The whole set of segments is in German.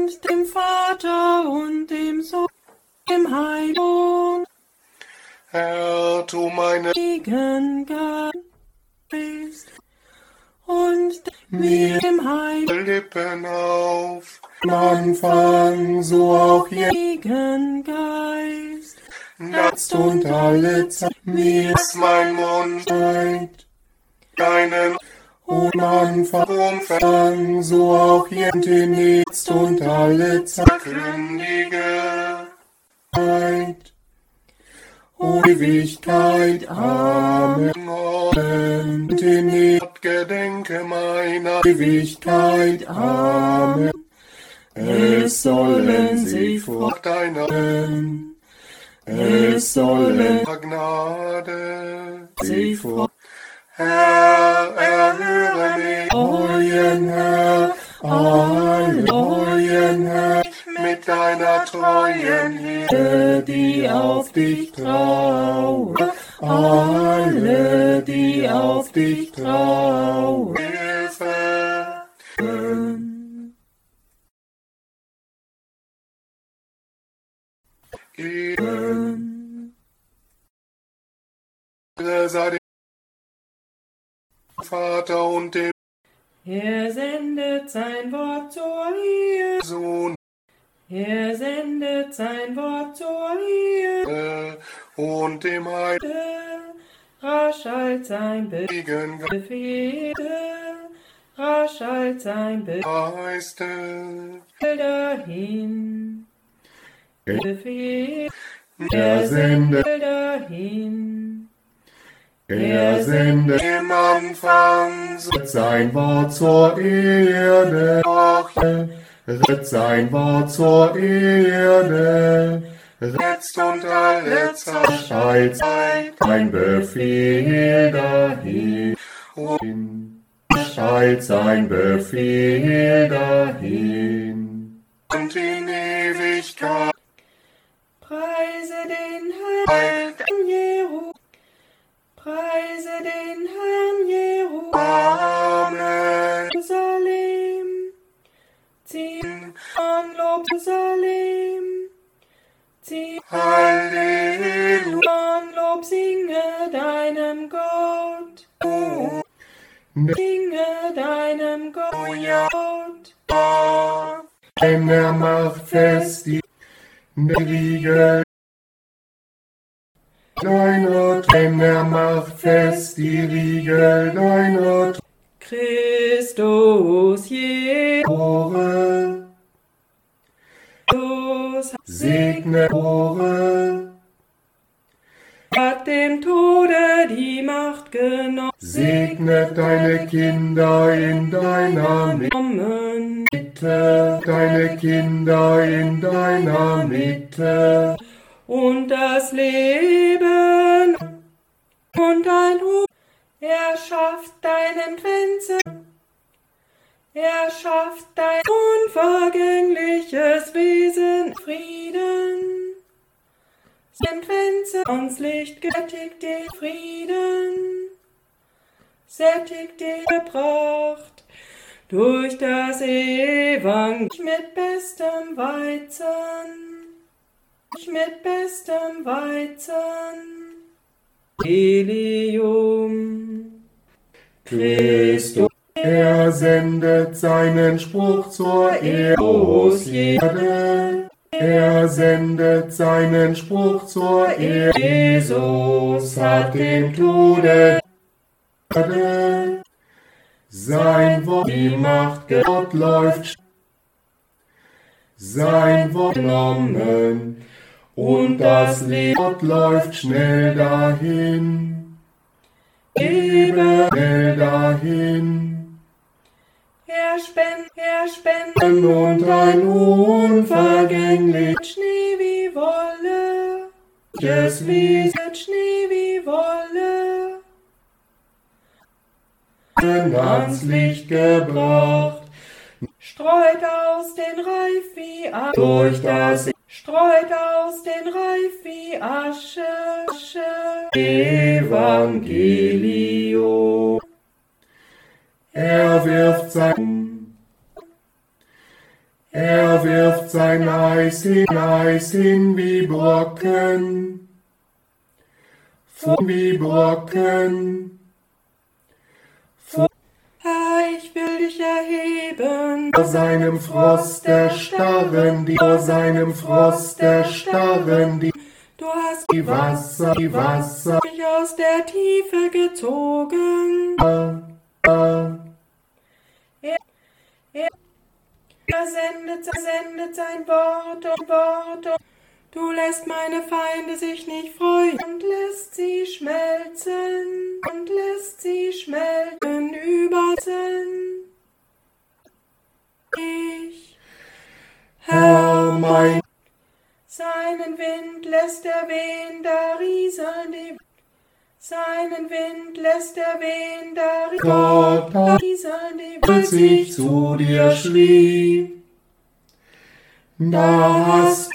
und dem Vater und dem Sohn, dem Heiligen Herr, tu meine Geist und mir dem Heiligen Lippen auf. am Anfang, so auch jetzt Geist, jetzt und alle Zeit mir Dass mein Mund Zeit. deinen Und Anfang, so auch jetzt in jetzt und alle verkündige. Zeit. Und Ewigkeit, Amen. Und in Gedenke meiner Ewigkeit, Amen. Es sollen sich nach deiner freuen, es sollen Gnade. sich freuen. Herr, erhöre mich Euren Herr, euren Herr, mit deiner treuen Hilfe. die auf dich trauen, alle, die auf dich trauen. Sei dem Vater und dem Er sendet sein Wort zur Ehe, Sohn er sendet sein Wort zur Ehe, und dem Heiligen rasch als sein Geist. Befehl, rasch als sein Befehl dahin, Befehl, er sendet dahin, er sendet im Anfang sein Wort zur Erde, wird sein Wort zur Erde, jetzt und alle Zeit als ein Befehl dahin, als ein Befehl dahin. und in Ewigkeit. Preise den Herrn, Jeru, preise den Herrn, Jeru, Amen. Jerusalem, zieh an Lob, Jerusalem, zieh Halleluja. an Lob, singe deinem Gott, singe deinem Gott, Denn er macht fest die Riegel deiner, denn er macht fest die Riegel deiner Christus Tore. Jesus Segne Tore, hat dem Tode die Macht genommen, segne deine Kinder in deiner Mitte, deine Kinder in deiner Mitte. und das Leben und ein Hof. Er schafft deinem Grenze, er schafft dein unvergängliches Wesen, Frieden. Sein Grenze ans Licht sättigt den Frieden, sättigt die Pracht durch das Evangelium mit bestem Weizen, mit bestem Weizen. Evangelium. Christus, er sendet seinen Spruch zur Erde. Er sendet seinen Spruch zur Erde. Jesus hat dem Tode sein Wort, die Macht Gott läuft, sein Wort genommen, und das Leben läuft schnell dahin, schnell dahin. Er spendet Und ein unvergänglich Schnee wie Wolle, Wesen Schnee wie Wolle, ans Licht gebracht, streut aus den Reif wie Asche, durch das streut aus den Reif wie Asche, Evangelium. Er wirft sein, Er wirft sein Eis hin wie Brocken, wie Brocken. Herr, ich will dich erheben. Vor seinem Frost erstarren die, vor seinem Frost erstarren die. Du hast Die Wasser mich aus der Tiefe gezogen. Er sendet sein Wort und du lässt meine Feinde sich nicht freuen und lässt sie schmelzen überzen. Herr, mein Seinen Wind lässt er wehen, da rieseln die. Seinen Wind lässt er wehen, da Gott, rieseln die. als ich zu dir schrie, da hast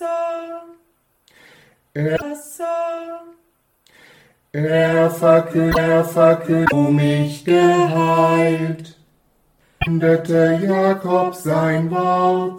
er verkündet, du mich geheilt. Endete Jakob sein Wort,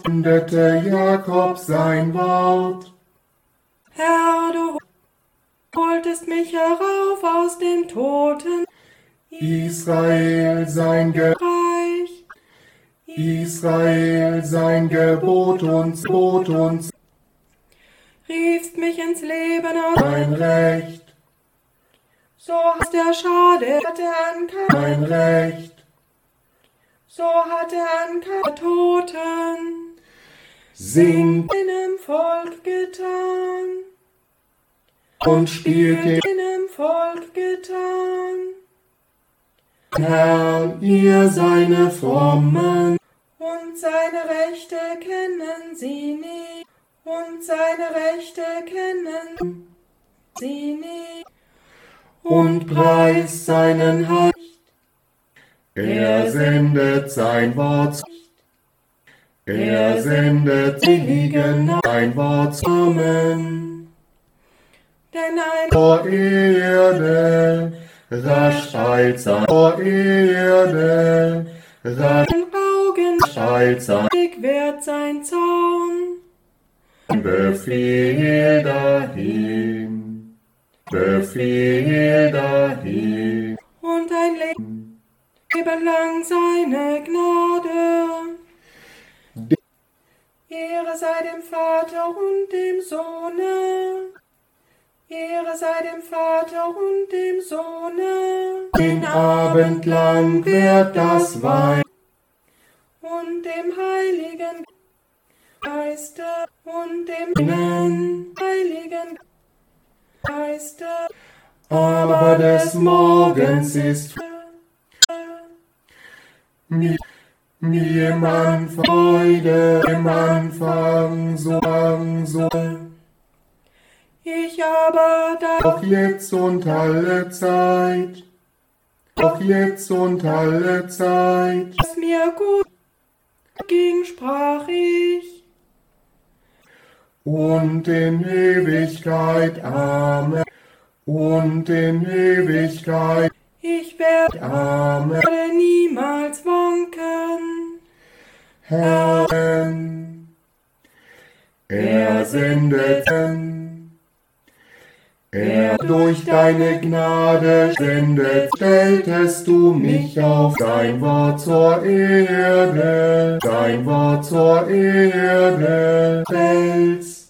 Herr, du holtest mich herauf aus dem Toten. Israel sein Reich, Israel sein Gebot und riefst mich ins Leben aus. sein Recht, So hast der Schade hatte an sein Recht. So hat er an Toten Singt einem Volk getan. und spielt Einem Volk getan. Herr, ihr seine Frommen, Und seine Rechte kennen sie nicht. Und seine Rechte kennen sie nicht. und preist seinen Heil. Er sendet sein Wort, er sendet Segen, sein Wort zusammen. Denn ein Vor Erde, rasch eilt sein, vor Erde, rasch eilt sein wird sein Zorn. Befehl dahin, Befehl dahin. Und ein Leben lang seine Gnade. Ehre sei dem Vater und dem Sohne. Ehre sei dem Vater und dem Sohne. Den Abend lang wird das Wein Und dem Heiligen Geiste. Und dem Heiligen Geiste. aber des Morgens ist wie im Anfang Freude, im Anfang so. Ich aber da Doch jetzt und alle Zeit, doch jetzt und alle Zeit, es mir gut ging, sprach ich. und in Ewigkeit, Amen, und in Ewigkeit, Ich werde Amen, niemals wanken. Herrn. Er sendet, er durch deine Gnade sendet, stelltest du mich auf dein Wort zur Erde, dein Wort zur Erde stellst.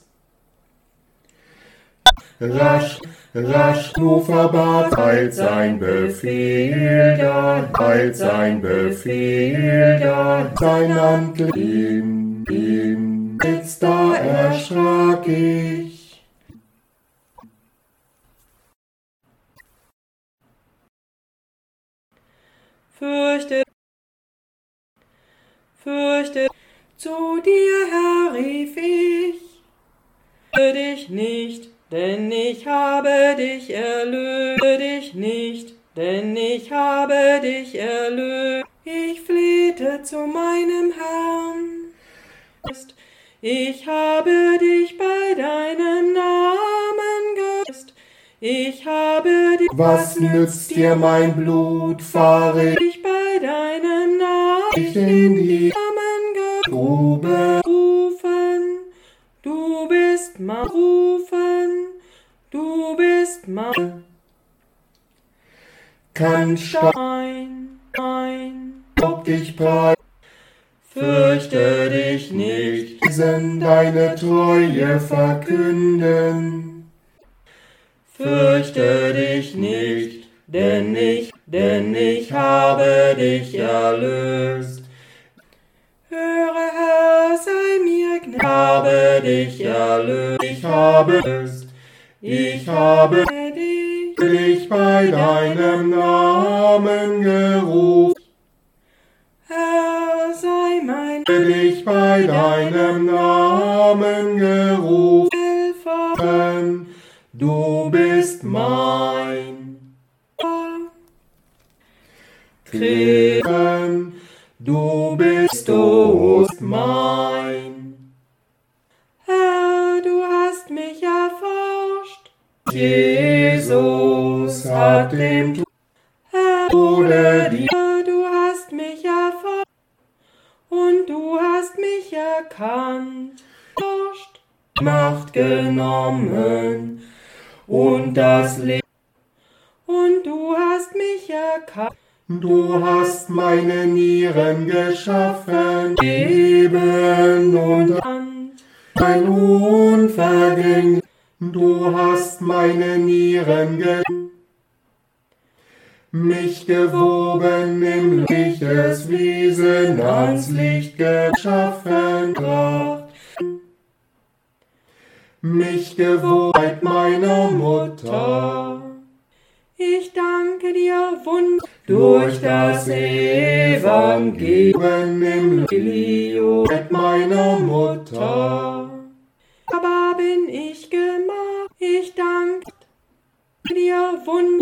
Rasch, rasch, du verbat, eilt sein Befehl da, eilt sein Befehl da, sein Antlitz, jetzt da erschrak ich. Fürchte, zu dir, Herr, rief ich. Fürchte dich nicht, denn ich habe dich erlöst. Fürchte dich nicht, denn ich habe dich erlöst. Ich flehte zu meinem Herrn. Ich habe dich bei deinem Namen geküsst. Ich habe dich. Was nützt dir mein Blut, fahre Ich bei deinem Namen ich in die geküsst. Grube rufen, du bist mein rufen, du bist mein kann Stein, ob dich preis, fürchte dich nicht, deine Treue verkünden. fürchte dich nicht, denn ich habe dich erlöst. Höre, Herr, sei mir gnädig, habe dich erlöst, ich habe Dich bei deinem Namen gerufen, Herr, sei mein dich bei deinem Namen gerufen, Helfer, du bist mein. Christus, Du bist mein. Herr, du hast mich erforscht, Jesus hat dem Herr, Tode die du hast mich erforscht und du hast mich erkannt, Macht genommen und das Leben, und du hast mich erkannt. Du hast meine Nieren geschaffen, Leben und ein unvergänglich. Du hast meine Nieren mich gewoben im Lichtes Wesen ans Licht geschaffen, mich gewoben meiner Mutter. Ich danke dir, Durch das Evangelium im Licht meiner Mutter. aber bin ich gemacht, ich danke dir,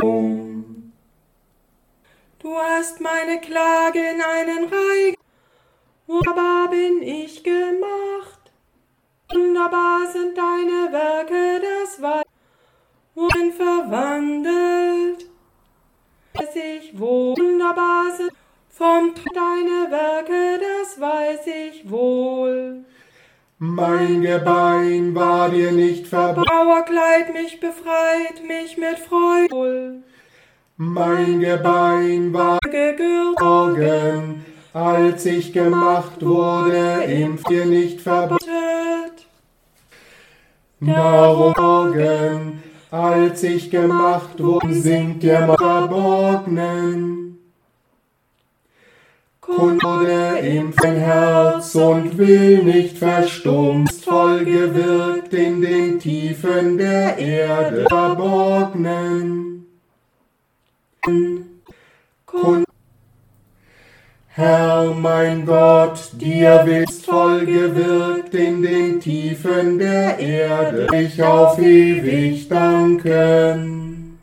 Du hast meine Klage in einen Reich, wunderbar bin ich gemacht. Wunderbar sind deine Werke, das Wein verwandelt. Weiß ich wohl, wunderbar sind deine Werke, das weiß ich wohl. Mein Gebein war dir nicht verborgen. Trauerkleid mich befreit, mich mit Freude. Mein Gebein war gegürtet, als ich gemacht wurde, im dir nicht verborgen. Darum, als ich gemacht wurde, singt dir mein Verborgenen. Kunde im Herz und will nicht verstummt, voll gewirkt in den Tiefen der Erde verborgnen. Herr, mein Gott, dir willst voll gewirkt in den Tiefen der Erde, ich auf ewig danken.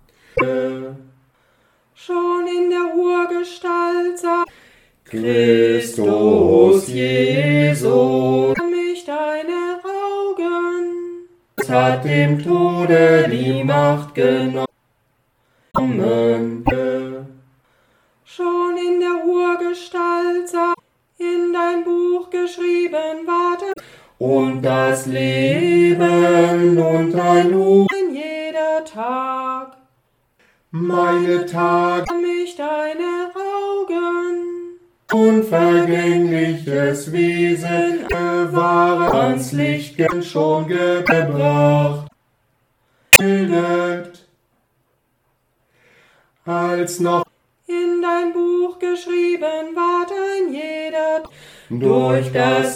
Schon in der Urgestalt sah Christus Jesus mich deine Augen, hat dem Tode die Macht genommen. Schon in der Urgestalt sah in dein Buch geschrieben warte Und das Leben und ein jeder Tag. Meine Tage Mich deine Augen, unvergängliches Wesen bewahre ans Licht schon gebracht, bildet, als noch in dein Buch geschrieben ward ein jeder durch das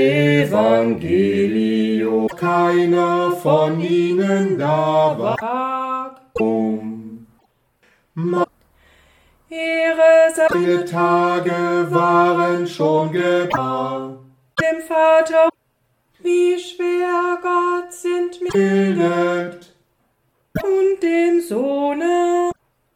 Evangelium keiner von ihnen da war. Tag. Ehre seine Tage waren schon gebar. Dem Vater, wie schwer Gott sind mir Bildet und dem Sohne,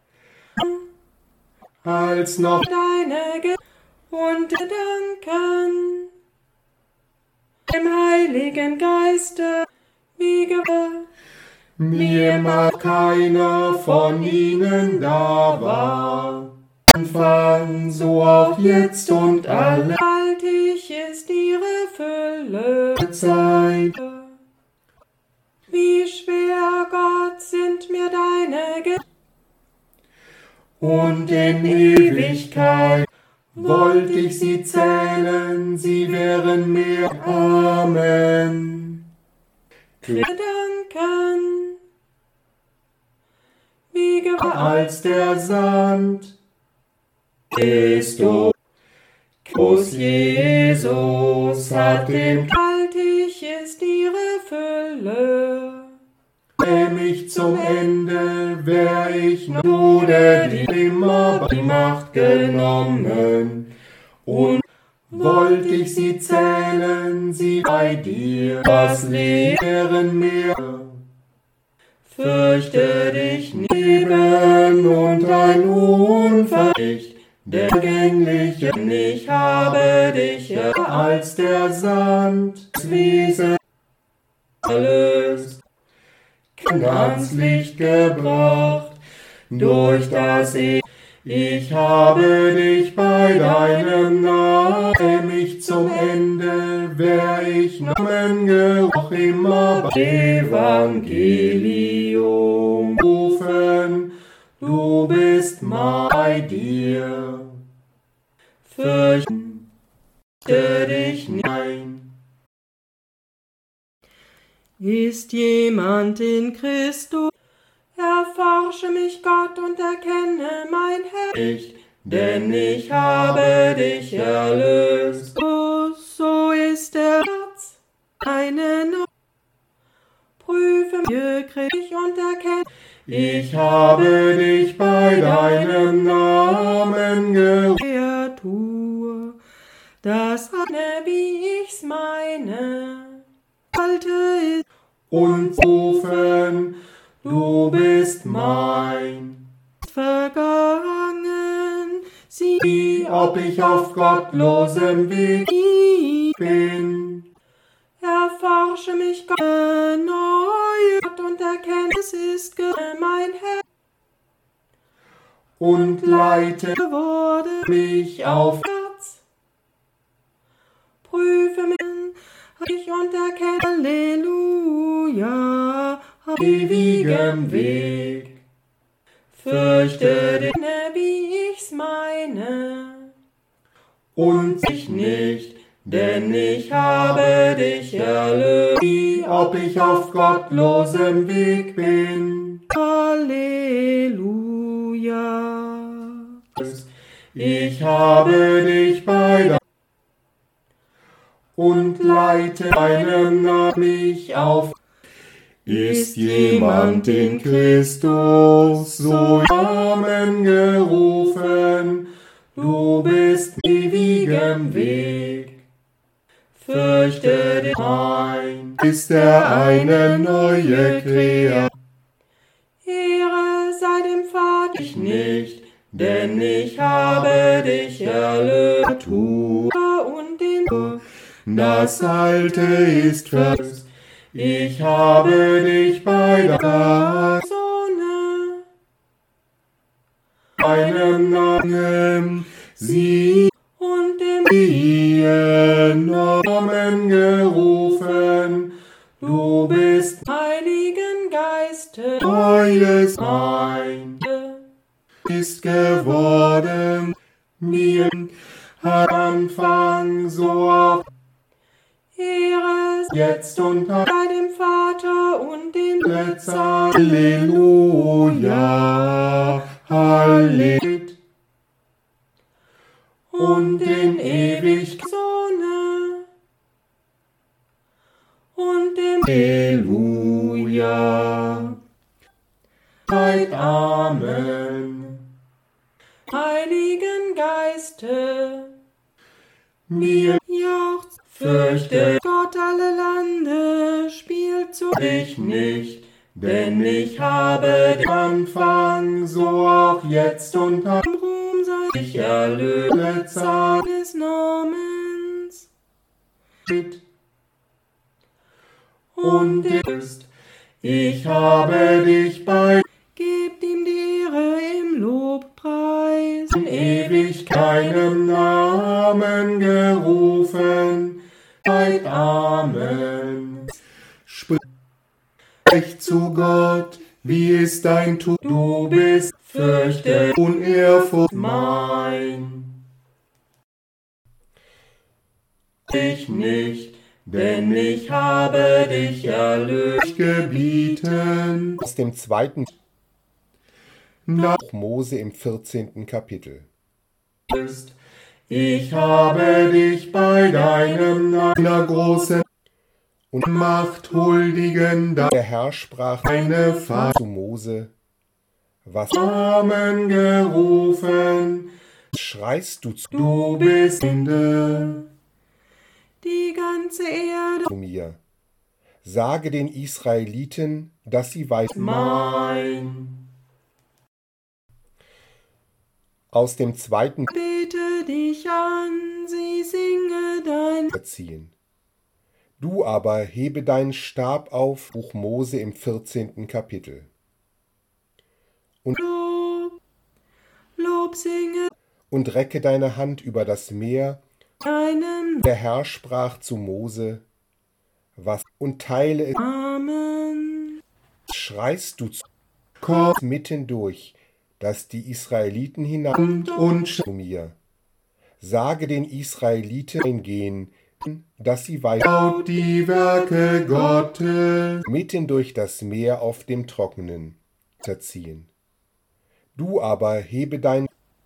als noch deine und Gedanken, dem Heiligen Geiste, wie mir mal keiner von ihnen da war. Anfang, so auch jetzt und alle Gewaltig ist ihre Fülle. Zeit. Wie schwer, Gott, sind mir deine Und in Ewigkeit wollte ich sie zählen, sie wären mir. Amen. Gedanken, wie gewaltig Als der Sand Christus Jesus hat dem ist ihre Fülle. mich zum Ende, wär ich nur die immer die Macht genommen. Und wollt ich sie zählen, sie bei dir, was lehren mir. Fürchte dich neben und ein Unverricht, der Gängliche, ich habe dich als der Sand, Wiese erlöst, ans Licht gebracht, durch das ich habe dich bei deinem Namen, mich zum Ende, wär ich Namen geruch immer bei Evangelium rufen, du bist bei dir, fürchte dich nein. Ist jemand in Christus? Erforsche mich, Gott, und erkenne mein Herr. Denn ich habe dich erlöst. So ist der Herz einen. Prüfe mich und erkenne. Ich habe dich bei deinem Namen gerufen. Kreatur, das eine, wie ich's meine. Alte ist Und rufen, du bist mein. vergangen, sie, Ob ich auf gottlosem Weg bin. erforsche mich, Gott, erneuert und erkenne, es ist mein Herr Und leite geworden, mich auf Herz. Prüfe mich und erkenne, Halleluja, ewigem Weg. Fürchte dich wie ich's meine. und sich nicht, denn ich habe dich erlöst. Ob ich auf gottlosem Weg bin. Halleluja. Ich habe dich bei deinem und leite deinem Namen mich auf. Ist jemand in Christus, so Amen gerufen, du bist ewigem Weg. Fürchte dich ein, ist eine neue Kreatur. Ehre sei dem Vater, Ich nicht, denn ich habe dich erlöst. und dem Das Alte ist verlost. Ich habe dich bei deinem Namen, sie und dem ihren Namen gerufen. Du bist Heiligen Geiste, neues mein, ist geworden, mir hat Anfang so auch Ehre jetzt und sei dem Vater und dem Halleluja, Halleluja. Und in Ewigkeit Sohne und dem Halleluja. Amen. Heiligen Geiste, Mir jauchzt, fürchte Gott alle Lande, spielt zu ich nicht, denn ich habe den Anfang, so auch jetzt und dem Ruhm sei ich erlöse Zeit des Namens und ist. Ich habe dich bei gebt ihm die Ehre im Lobpreis, in ewig keinem Namen gerufen. Amen. Sprich zu Gott, wie ist dein Tun? Du bist fürchte Unehrfurcht mein. Ich nicht, denn ich habe dich erlöst gebieten. Aus dem 2. Nach Mose im 14. Kapitel. Ich habe dich bei deinem Namen großen Und Macht huldigen, der Herr sprach deine Vater zu Mose: Was Namen gerufen, schreist du zu du bist Ende. die ganze Erde, mir? Sage den Israeliten, dass sie weiter. Mein. Aus dem 2. bete dich an, sie singe dein ziehen. Du aber hebe deinen Stab auf, Buch Mose im 14. Kapitel. Lob, Lob singe Und recke deine Hand über das Meer. deinem Der Herr sprach zu Mose: Was und teile es. Namen. Schreist du zu Komm mitten durch, dass die Israeliten hinein und zu mir. Sage den Israeliten eingehen, dass sie weiter schaut die Werke Gottes. mitten durch das Meer auf dem Trockenen ziehen. Du aber hebe dein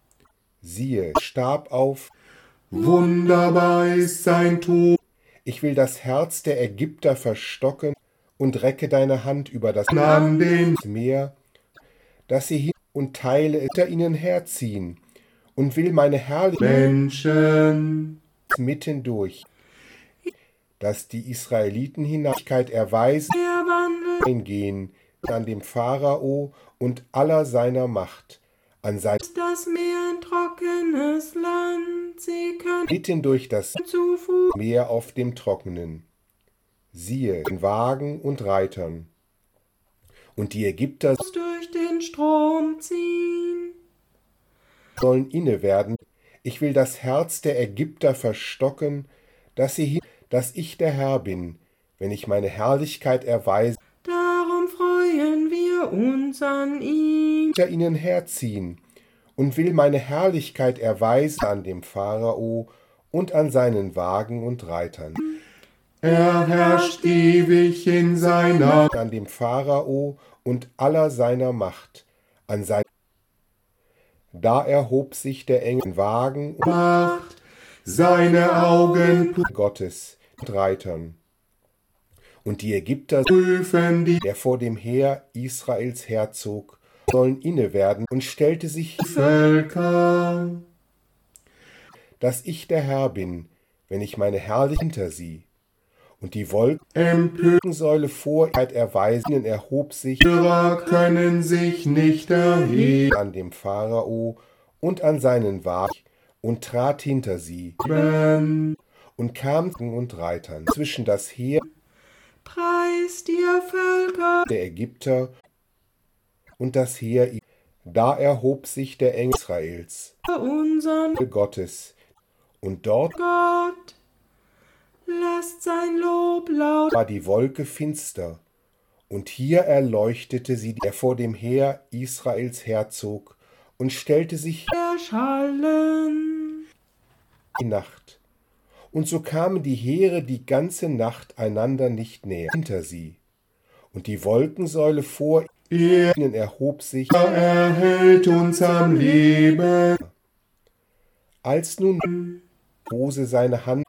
Stab auf. Wunderbar ist sein Tun Ich will das Herz der Ägypter verstocken und recke deine Hand über das an den Meer, dass sie hin und teile hinter ihnen herziehen, und will meine Herrlichkeit Menschen. mitten durch, dass die Israeliten Hineinkeit erweisen, Der Wandel eingehen an dem Pharao und aller seiner Macht, an sein ist das Meer ein trockenes Land, sie können mitten durch das zu Fuß Meer auf dem Trockenen. Siehe, in Wagen und Reitern. Und die Ägypter durch den Strom ziehen. sollen inne werden. Ich will das Herz der Ägypter verstocken, dass ich der Herr bin, wenn ich meine Herrlichkeit erweise, Darum freuen wir uns an ihm. hinter ihnen herziehen, und will meine Herrlichkeit erweisen an dem Pharao und an seinen Wagen und Reitern, Er herrscht ewig in seiner an dem Pharao und aller seiner Macht, an sein. Da erhob sich der Engel Wagen und Macht. Seine Augen Gottes und Reitern. Und die Ägypter, prüfen die der vor dem Heer Israels herzog, sollen inne werden, und stellte sich, Völker. dass ich der Herr bin, wenn ich meine Herrlichkeit hinter sie. Und die Empörer Wolkensäule vor erweisen, erhob sich können sich nicht erheben. an dem Pharao und an seinen Wagen und trat hinter sie und kam und Reitern zwischen das Heer Preis dir Völker, der Ägypter und das Heer. Da erhob sich der Engel Israels, unseren Gottes, und dort Gott. Lasst sein Lob laut war die Wolke finster, und hier erleuchtete sie, der vor dem Heer Israels herzog, und stellte sich erschallen. die Nacht. Und so kamen die Heere die ganze Nacht einander nicht näher hinter sie. Und die Wolkensäule vor ihnen erhob sich, Er hält uns am Leben. als nun Mose seine Hand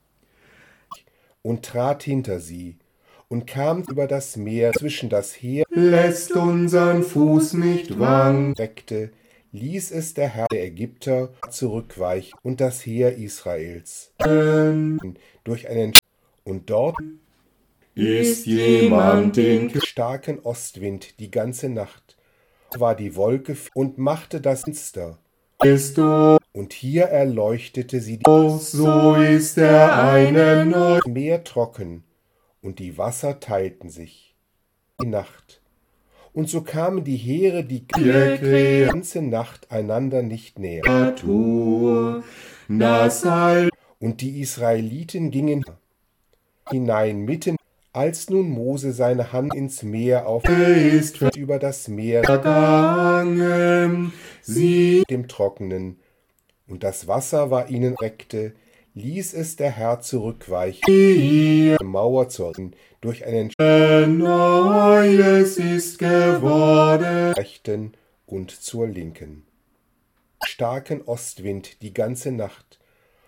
und trat hinter sie und kam über das Meer zwischen das Heer Lässt unseren Fuß nicht wanken. weckte, ließ es der Herr der Ägypter zurückweichen und das Heer Israels durch einen und dort Ist jemand in starken Ostwind die ganze Nacht, war die Wolke und machte das Finster, Christus, und hier erleuchtete sie so ist er eine neue. Meer trocken, und die Wasser teilten sich. Die Nacht. Und so kamen die Heere die ganze Nacht einander nicht näher. Und die Israeliten gingen hinein mitten, als nun Mose seine Hand ins Meer auf ist über das Meer gegangen, sie dem Trockenen, und das Wasser war ihnen reckte, ließ es der Herr zurückweichen, die Mauer durch einen Neues ist geworden, rechten und zur linken. Starken Ostwind die ganze Nacht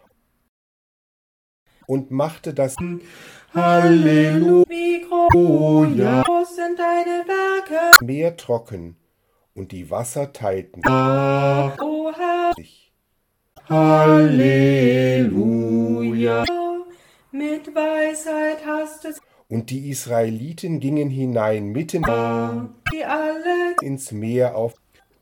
und machte das Halleluja, Wie groß sind deine Werke, Meer trocken, und die Wasser teilten o Herr. sich. Halleluja. Mit Weisheit hast du Und die Israeliten gingen hinein mitten sie alle. ins Meer auf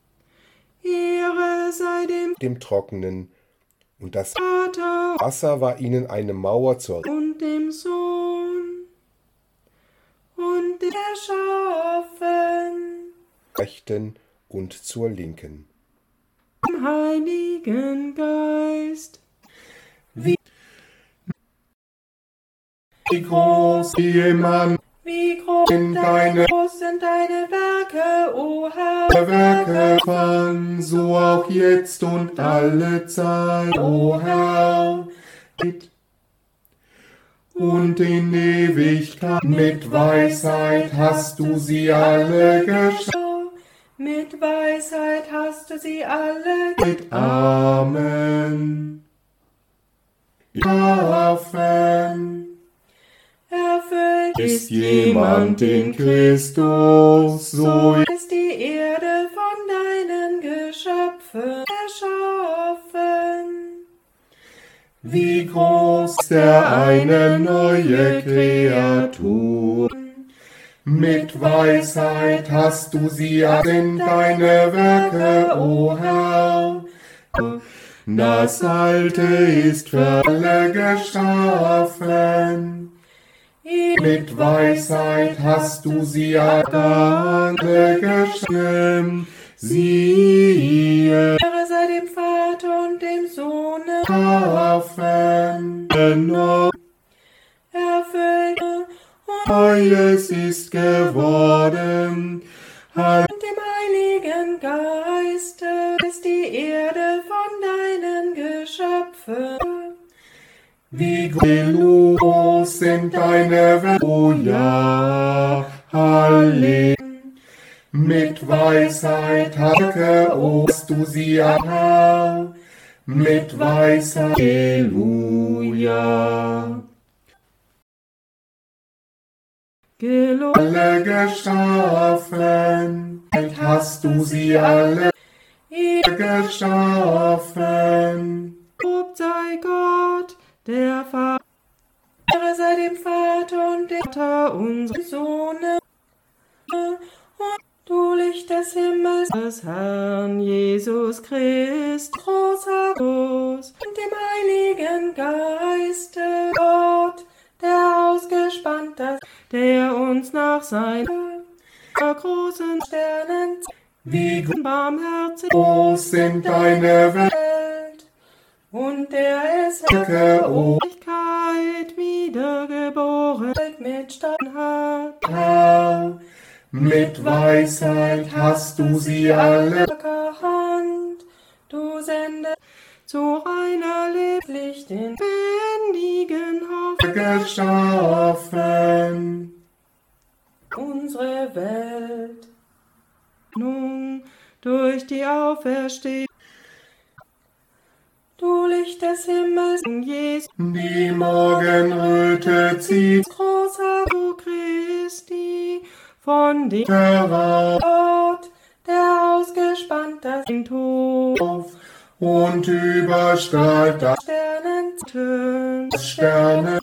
Ehre sei dem Trockenen, und das Vater Wasser war ihnen eine Mauer zur und dem Sohn und der Schafen, rechten und zur linken. dem Heiligen Geist. Wie groß jemand Wie groß sind deine Werke, o Herr. Werke fand, so auch jetzt und alle Zeit, o Herr. Und in Ewigkeit mit Weisheit hast du sie alle geschaffen. Mit Weisheit hast du sie alle Mit Amen. Amen. erfüllt. Ist jemand in Christus, so Ist die Erde von deinen Geschöpfen erschaffen. wie groß der eine neue Kreatur. Mit Weisheit hast du sie in deine Werke, o Herr. Das Alte ist für alle geschaffen. Mit Weisheit hast du sie alle geschaffen. Siehe, Ehre sei dem Vater und dem Sohne, Amen. erfüllt und Neues ist geworden. dem Heiligen Geiste ist die Erde von deinen Geschöpfen. Wie groß sind deine Werke, o ja, Halleluja. Mit Weisheit hast du sie, Herr. Mit Weisheit, Halleluja. Gelobt Alle geschaffen, hast du sie alle geschaffen. sei Gott, der Vater. Ehre sei dem Vater und dem Vater unserem Sohne. Und du Licht des Himmels, des Herrn Jesus Christ, großer Groß, und dem Heiligen Geiste, Gott, der ausgespannt ist, der uns nach seiner großen Sternen Wie barmherzig groß sind deine Welt, und der es Werke, o Herrlichkeit wiedergeboren mit Standheit. Herr. Mit Weisheit hast du sie alle Hand, du sendest zu reiner Licht den lebendigen Hoffnung. geschaffen. Unsere Welt nun durch die Auferstehung. Du Licht des Himmels, Jesus, Die Morgenröte zieht großer Du Christi, von dem herauf Gott, der ausgespannt ist im Tod, und überstrahlt das Sternen, Sterne.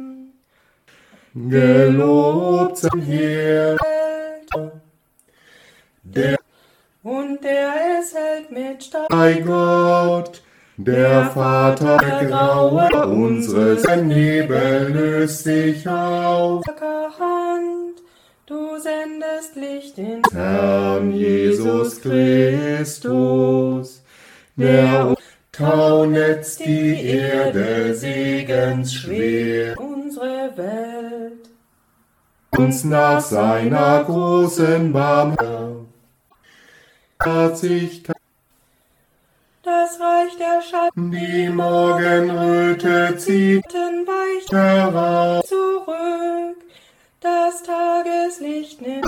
Gelobt sei Herr, der und der es hält mit Stahl. bei Gott, der Vater, der Graue unseres Nebel löst sich auf. Hand, Du sendest Licht ins Herrn Jesus Christus, der taunetzt die Erde segensschwer, unsere Welt. uns nach seiner großen Barmherzigkeit. Das Reich der Schatten, Die Morgenröte zieht weicht heraus, zurück. Das Tageslicht nimmt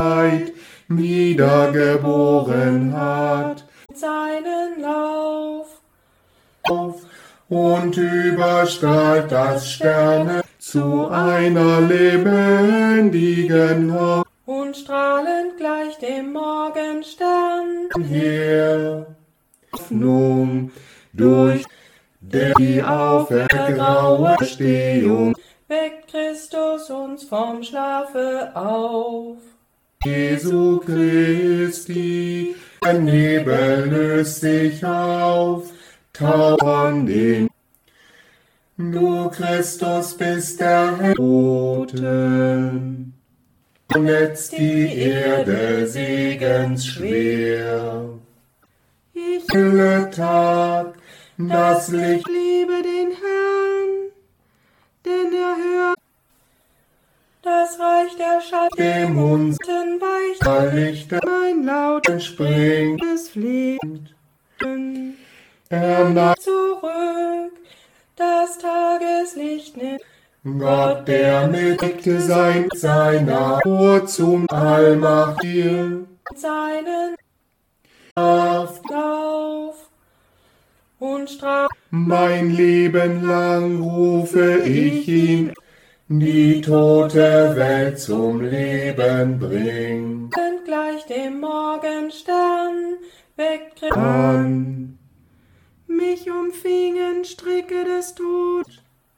wiedergeboren hat, seinen Lauf. auf und überstrahlt das Sterne zu einer lebendigen Und strahlend gleich dem Morgenstern her. Hoffnung durch die Auferstehung weckt Christus uns vom Schlafe auf. Jesu Christi, der Nebel löst sich auf, tau von den Du Christus bist der Herr Toten, und jetzt die Erde segensschwer. Ich Stille Tag, das Licht liebe den Herrn, denn er hört das Reich der Schatten dem uns weicht Lichter mein lautes entspringt. Flehen. Er naht Zurück, das Tageslicht nimmt Gott, der mit seiner Ohr zum Allmacht hier seinen Kraft. Lauf und strahlt Mein Leben lang rufe ich ihn, die tote Welt zum Leben bringt. gleich dem Morgenstern weckt Christus. An Mich umfingen Stricke des Todes,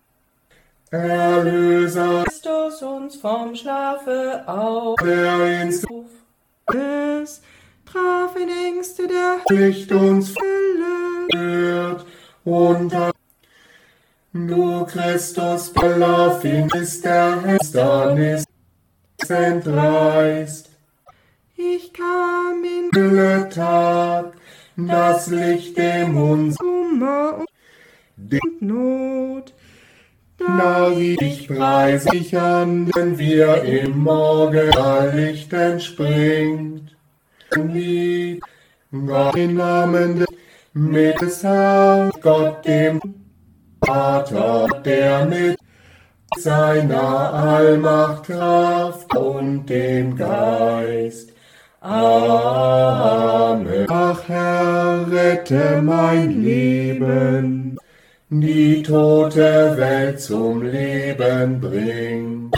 Erlöser, Christus uns vom Schlafe auf. der ins Es traf in Ängste der Licht uns Hölle. führt, und du Christus Belafin ist der Finsternis entreißt. Ich kam in Stille Tag, das Licht dem uns Kummer und Not. na wie ich preise dich an, wenn wir im Morgenlicht entspringt. Lieb Gott im Namen des mit des Herrn, Gott dem Vater, der mit seiner Allmacht, Kraft und dem Geist. Amen. Ach Herr, rette mein Leben, die tote Welt zum Leben bringen.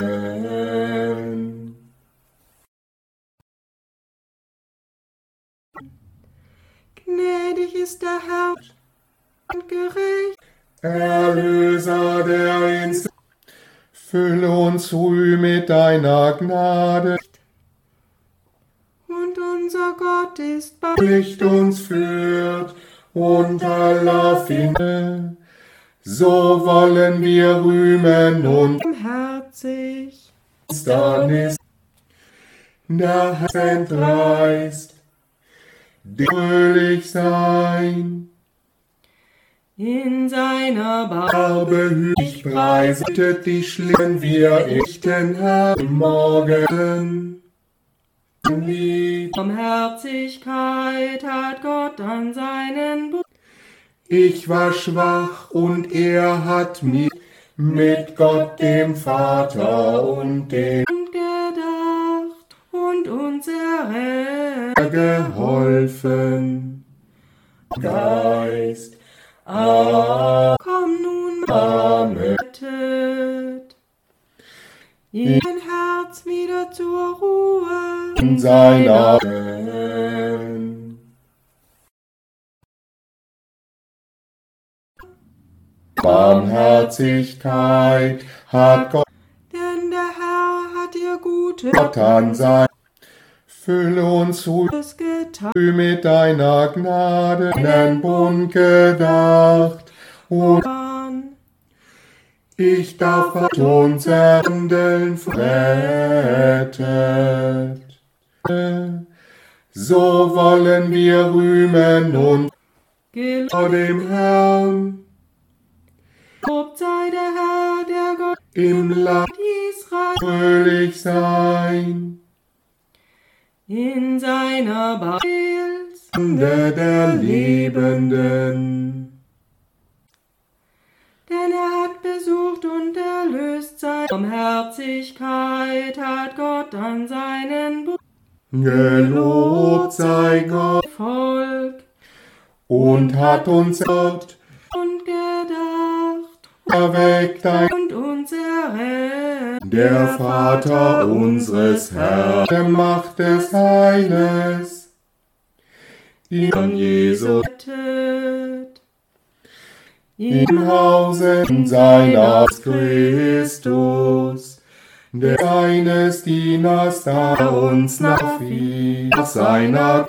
Gnädig ist der Herr und gerecht. Erlöser der ins fülle uns früh mit deiner Gnade, Und unser Gott ist Licht uns führt und aller Finde. So wollen wir rühmen und barmherzig. dann ist der Herr entreißt, fröhlich sein. In seiner Behütig preiset die Schlimm wir echten Herrn im Morgen. Lieb, Barmherzigkeit hat Gott an seinen Bund ich war schwach und er hat mir mit Gott dem Vater und dem gedacht und uns errettet. geholfen. Geist, Amen. Komm nun, rettet. Ihr Herz wieder zur Ruhe In seiner Barmherzigkeit hat Gott denn der Herr hat dir Gutes an sein. Fülle uns getan. mit deiner Gnade, den Bund gedacht und Ich darf unser Handeln rettet. So wollen wir rühmen und vor dem Herrn. Gelobt sei der Herr, der Gott Im Land Israel, fröhlich sein. in seiner Befehls, Lande der Lebenden. denn er hat besucht und erlöst seine Barmherzigkeit, hat Gott an seinen Gelobt sei Gott Volk und hat uns Gott und gedacht erweckt ein und uns errettet. der Vater unseres Herrn, der Macht des Heiles, in Jesus im Hause seiner Christus, der seines Dieners da uns nach seiner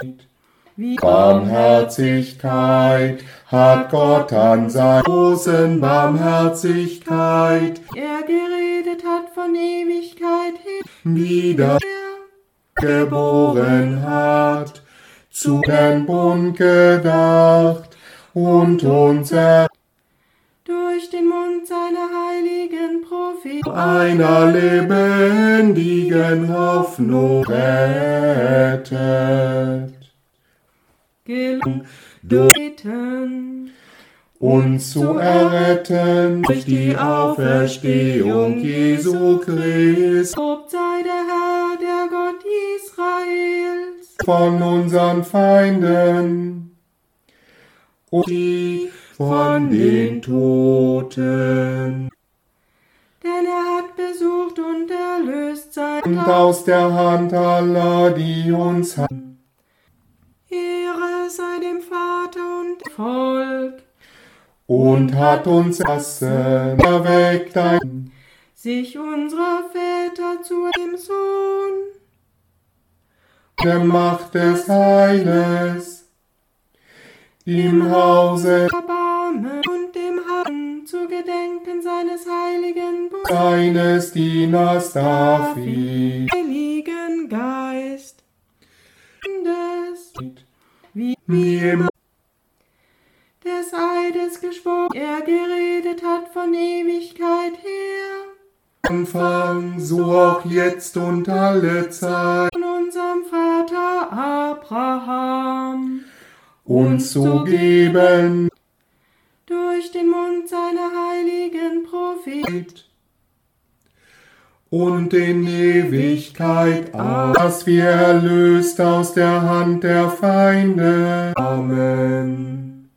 Barmherzigkeit hat Gott an seiner großen Barmherzigkeit er geredet hat von Ewigkeit her, wieder geboren hat, zu den Bund gedacht und uns durch den Mund seiner heiligen Propheten einer lebendigen Hoffnung rettet. Gebeten, Uns zu erretten durch die Auferstehung Jesu Christi Gelobt sei der Herr, der Gott Israels, von unseren Feinden und die von den Toten denn er hat besucht und erlöst sein und aus der Hand aller, die uns hassen. Ehre sei dem Vater und dem Volk, Und hat uns erweckt ein sich unserer Väter zu dem Sohn, der Macht des Heiles im Hause Erbarmen und dem Herrn zu gedenken seines heiligen Bundes, seines Dieners David, Heiligen Geist, wie im des Eides geschworen, er geredet hat von Ewigkeit her, Anfang, so auch jetzt und alle Zeit, von unserem Vater Abraham, uns zu geben, durch den Mund seiner heiligen Propheten, und in Ewigkeit, dass wir erlöst aus der Hand der Feinde. Amen.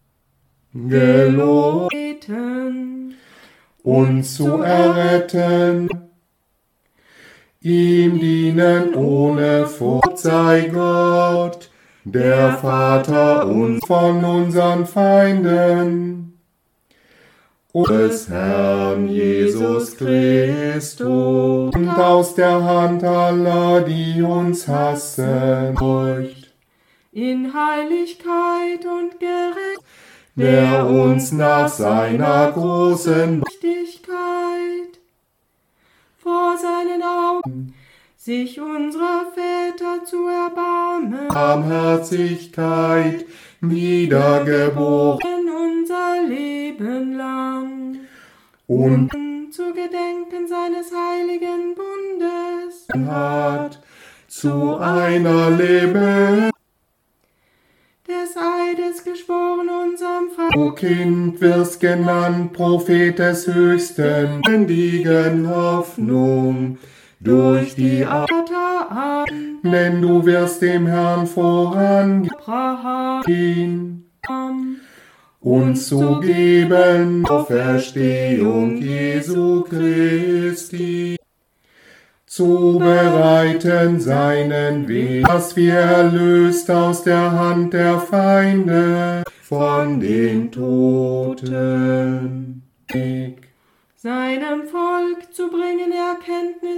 Gelobt, beten, uns zu erretten, ihm dienen ohne Furcht sei Gott, der Vater uns von unseren Feinden, des Herrn Jesus Christus, und aus der Hand aller, die uns hassen, furcht, in Heiligkeit und Gerechtigkeit, der uns nach seiner großen vor seinen Augen sich unserer Väter zu erbarmen, Barmherzigkeit wiedergeboren unser Leben lang, und zu gedenken seines heiligen Bundes, hat zu einer Leben, des Eides geschworen unserem Vater, du Kind wirst genannt, Prophet des Höchsten, lebendigen Hoffnung, durch die Vater denn du wirst dem Herrn vorangehen, Abraham, uns zu geben, Auferstehung Jesu Christi, zu bereiten seinen Weg, dass wir erlöst aus der Hand der Feinde, von den Toten, seinem Volk zu bringen Erkenntnis,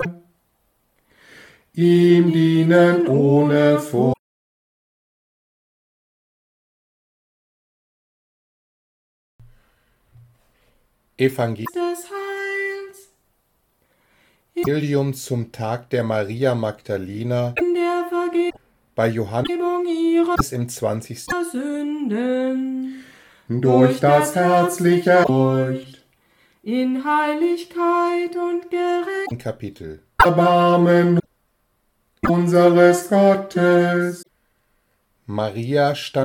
ihm dienen ohne Furcht. Evangelium des Heils. Evangelium zum Tag der Maria Magdalena in der Vergebung bei Johannes ihrer im 20. Sünden, durch das herzliche Furcht, in Heiligkeit und Gerechtigkeit, Kapitel. Erbarmen unseres Gottes, Maria stand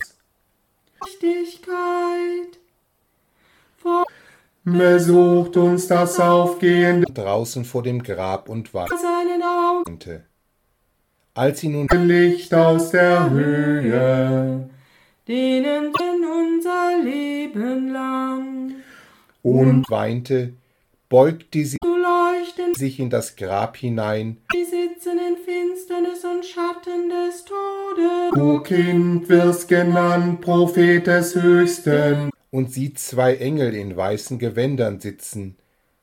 besucht uns das Aufgehende draußen vor dem Grab und seinen Augen weinte. Als sie nun Licht aus der Höhe denen unser Leben lang und weinte, beugte sie zu leuchten, sich in das Grab hinein, die sitzen in Finsternis und Schatten des Todes. du Kind wirst genannt, Prophet des Höchsten, und sieht zwei Engel in weißen Gewändern sitzen,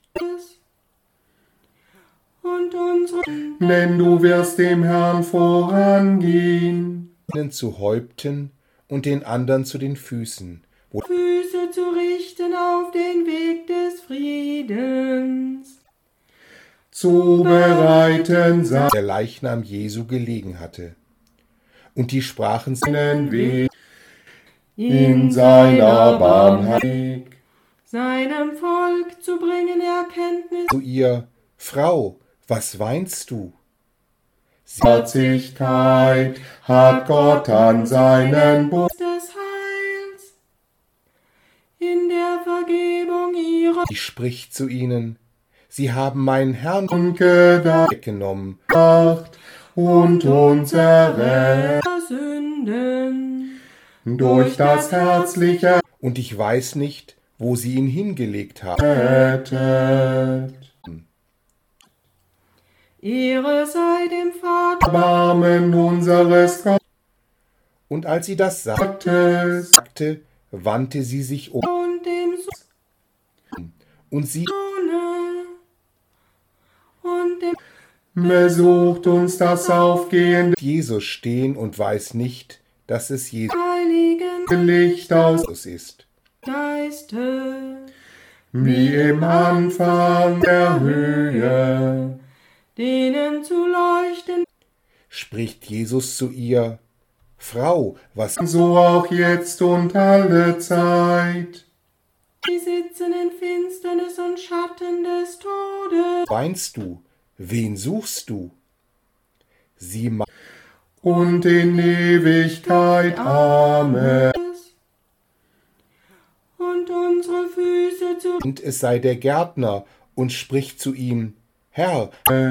Und unsere denn du wirst dem Herrn vorangehen, einen zu Häupten und den anderen zu den Füßen, wo Füße zu richten auf den Weg des Friedens. zu bereiten der Leichnam Jesu gelegen hatte. Und die sprachen seinen Weg in seiner Barmherzigkeit. Seinem Volk zu bringen Erkenntnis zu ihr: Frau, was weinst du? Barmherzigkeit hat Gott an seinen Bund des Heils, in der Vergebung ihrer Sie spricht zu ihnen: Sie haben meinen Herrn gedacht weggenommen, und uns errettet Sünden, durch das herzliche und ich weiß nicht, wo sie ihn hingelegt haben. Rettet. Ehre sei dem Vater Erbarmen unseres Und als sie das Gottes, sagte, wandte sie sich um, und dem und sie Sohne und dem besucht uns das Aufgehende Jesus stehen und weiß nicht, dass es Heiligen Licht aus, Jesus ist. Geiste, wie im Anfang der Höhe, denen zu leuchten Spricht Jesus zu ihr: Frau, was so auch jetzt und alle Zeit. die sitzen in Finsternis und Schatten des Todes. weinst du? Wen suchst du? Sie Und in Ewigkeit. Amen. Und unsere Füße zu meint, es sei der Gärtner, und spricht zu ihm: Herr,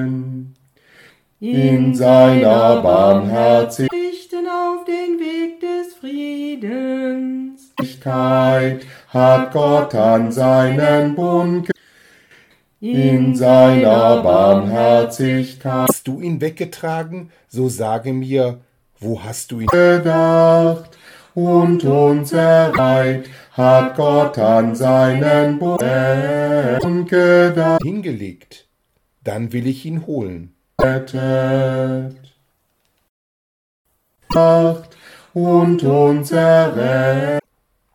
In seiner Barmherzigkeit richten auf den Weg des Friedens. hat Gott an seinen Bund in seiner Barmherzigkeit hast du ihn weggetragen? So sage mir, wo hast du ihn gedacht und uns erreicht, hat Gott an seinen Bund gedacht hingelegt? Dann will ich ihn holen. und uns errettet.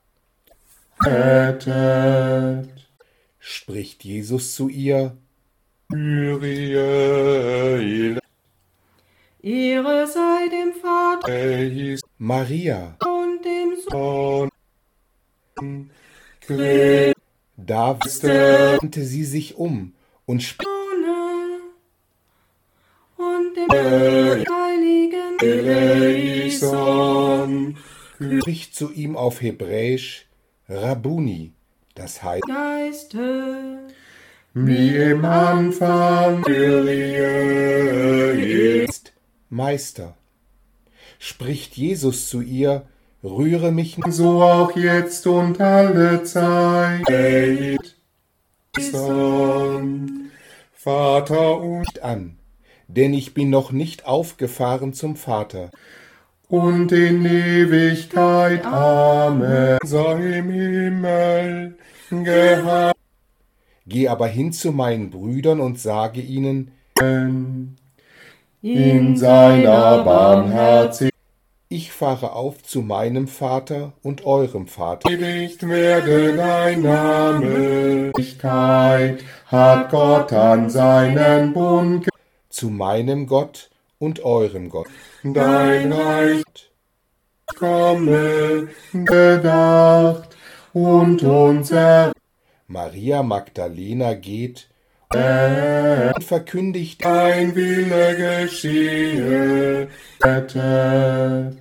Spricht Jesus zu ihr: Kyrie Ehre sei dem Vater eleison. Maria. und dem Sohn. Da wandte sie sich um und Und dem Heiligen spricht zu ihm auf Hebräisch Rabbuni, das heißt Geiste, Wie im Anfang ist Meister. Spricht Jesus zu ihr: Rühre mich nicht so auch jetzt und alle Zeit. Son, Vater an, denn ich bin noch nicht aufgefahren zum Vater. und in Ewigkeit. Amen. Sei im Himmel geheiligt. Geh aber hin zu meinen Brüdern und sage ihnen: In seiner Barmherzigkeit Ich fahre auf zu meinem Vater und eurem Vater. Geheiligt werde dein Name. Hat Gott an seinen Bund Zu meinem Gott und eurem Gott. dein Reich komme, gedacht und unser Maria Magdalena geht und verkündigt dein Wille geschehe, rettet.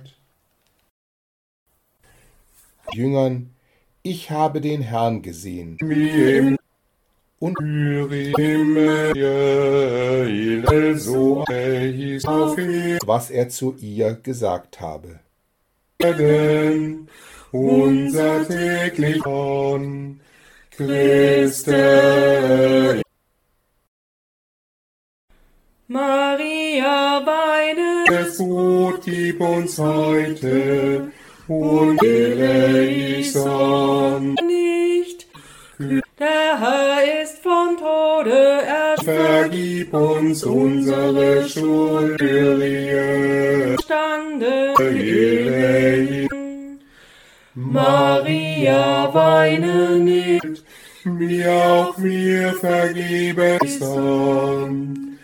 Jüngern, ich habe den Herrn gesehen. Wie im Und Himmel so hieß auf was er zu ihr gesagt habe. Erden, unser täglich von Christe. Maria, weine Das Brot gib uns heute und Eleison. nicht. Der Herr ist vom Tode Vergib uns unsere Schuld, erstanden. Maria, weine nicht, wie auch wir vergeben sind.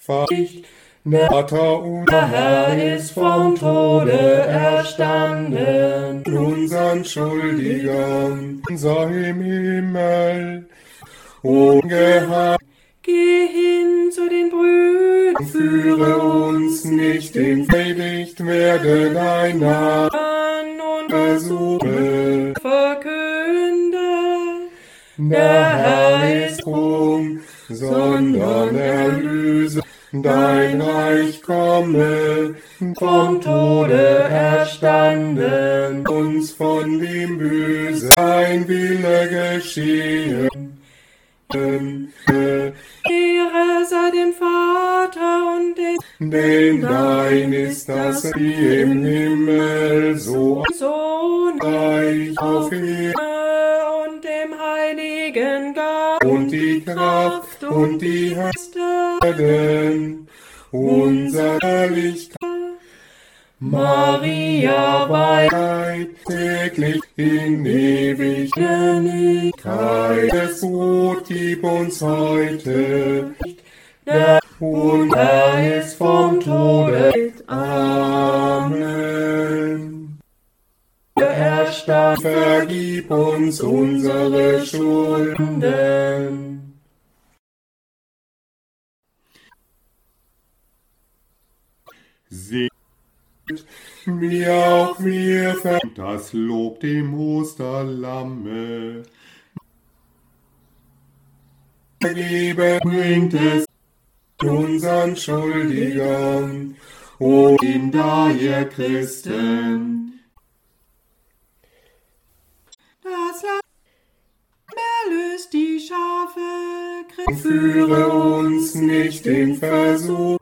Vater Der Herr ist vom Tode erstanden. unseren Schuldigern, sei im Himmel, ungeheiligt. Geh hin zu den Brüdern, Führe uns nicht in Predigt, werde dein Name und versuche. verkünde. Der Herr ist sondern erlöse. Dein Reich komme, Vom Tode erstanden. uns von dem Böse, dein Wille geschehe. Ehre sei dem Vater und dem Denn dein ist das wie im Himmel, so Sohn Reich auf Erden. und dem Heiligen Geist. Und die Kraft und die Herrlichkeit, unser Herrlichkeit, Maria, Weihheit, täglich in Ewigkeit. Das Brot gib uns heute, und er ist vom Tode. Amen. erstanden. Vergib uns unsere Schulden. Seht, wie auch wir das Lob dem Osterlamme. Vergebe bringt es unseren Schuldigern, o ihm da ihr Christen. Das Lamm erlöst die Schafe Christi. Führe uns nicht in Versuchung.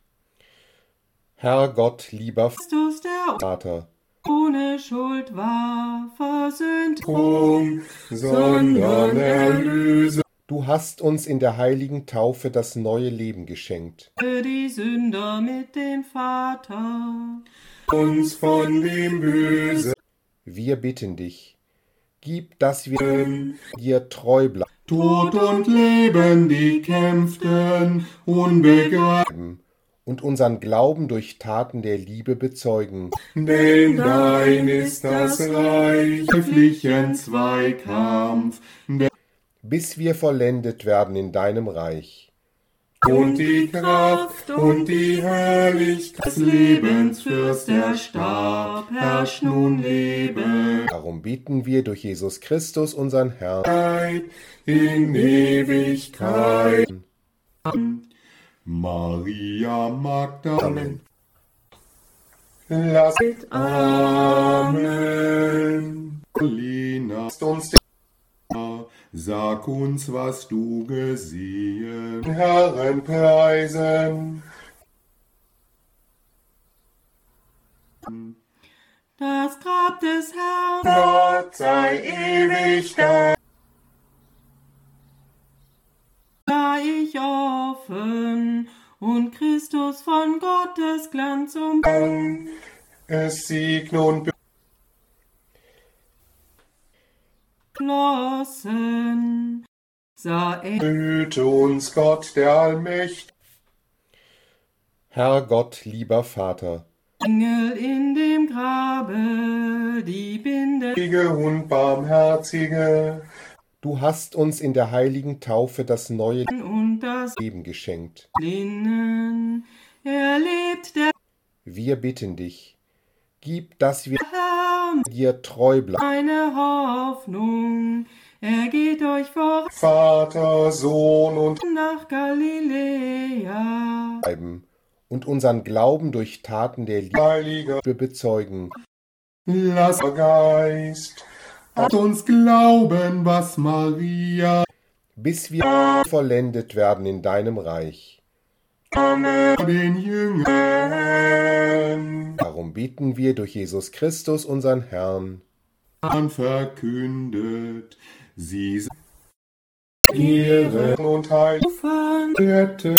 Herr Gott, lieber Christus, der Vater, ohne Schuld war, versöhnt. Sondern erlöse du hast uns in der heiligen Taufe das neue Leben geschenkt. Für die Sünder mit dem Vater. uns von dem Bösen. Wir bitten dich, gib, dass wir dir treu bleiben Tod und Leben, die kämpften, unbegreiflich. und unseren Glauben durch Taten der Liebe bezeugen. Denn dein ist das Reich, höflichen Zweikampf, Bis wir vollendet werden in deinem Reich. und die Kraft und die Herrlichkeit des Lebensfürst der starb, herrscht nun lebe. Darum bitten wir durch Jesus Christus, unseren Herrn. In Ewigkeit. Maria Magdalena. Lasst Amen. Lina, uns sag uns, was du gesehen. Herren preisen. Das Grab des Herrn Gott sei ewig da. sah ich offen und Christus von Gottes Glanz es segne und beschlossen, sah er behüte uns Gott, der Allmächtige. Herr Gott, lieber Vater, Engel in dem Grabe, die Binde Und Barmherzige, du hast uns in der heiligen Taufe das neue und das Leben geschenkt. Linnen, erlebt der Wir bitten dich, gib, dass wir Herr dir treu meine Hoffnung, er geht euch voran Vater, Sohn und nach Galiläa. bleiben und unseren Glauben durch Taten der Heiliger Liebe bezeugen. Lass Geist auf uns glauben, was Maria Bis wir vollendet werden in deinem Reich. den Jüngern Darum beten wir durch Jesus Christus, unseren Herrn. verkündet. Sie sind Ehre und Heil Von Rette